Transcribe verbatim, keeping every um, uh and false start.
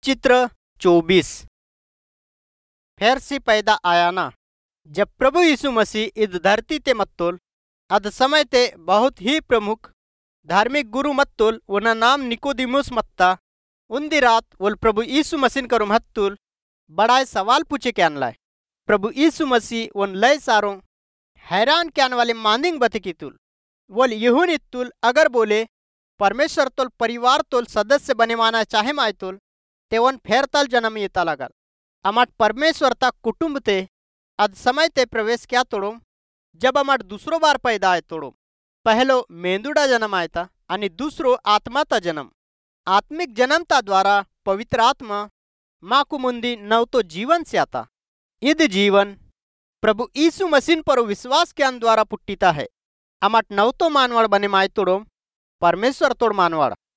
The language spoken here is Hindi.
चित्र चौबीस। फिर से पैदा आया ना। जब प्रभु यीशु मसीह इस धरती ते मत्तोल अद समय ते बहुत ही प्रमुख धार्मिक गुरु मत्तोल उन नाम निकोदिमुस मत्ता उन्दी रात उल प्रभु यीशु मसीह करो हत्तुल बड़ा सवाल पूछे क्या लाए। प्रभु यीशु मसीह उन लय सारों हैरान क्या वाले मानिंग बतकी तुल वोल यहून तुल अगर बोले परमेश्वर तोल परिवार तोल सदस्य बने माना चाहे माय तोल तेवन फेर तल जन्म येता लगल अमाट परमेश्वर तक कुटुंब ते अद समय ते प्रवेश क्या तोड़ो जब अमाट दूसरो बार पैदा आए तोड़ो। पहलो मेंदुडा जन्म आया था आणि दूसरो आत्माता जन्म। आत्मिक जन्मता द्वारा पवित्र आत्मा माँ को मुंदी नव तो जीवन से आता। इद जीवन प्रभु यीशु मसीह पर विश्वास ज्ञान द्वारा पुट्टीता है। अमाट नव तो मानवाड़ बने माय तोड़ो परमेश्वर तोड़ मानवाड़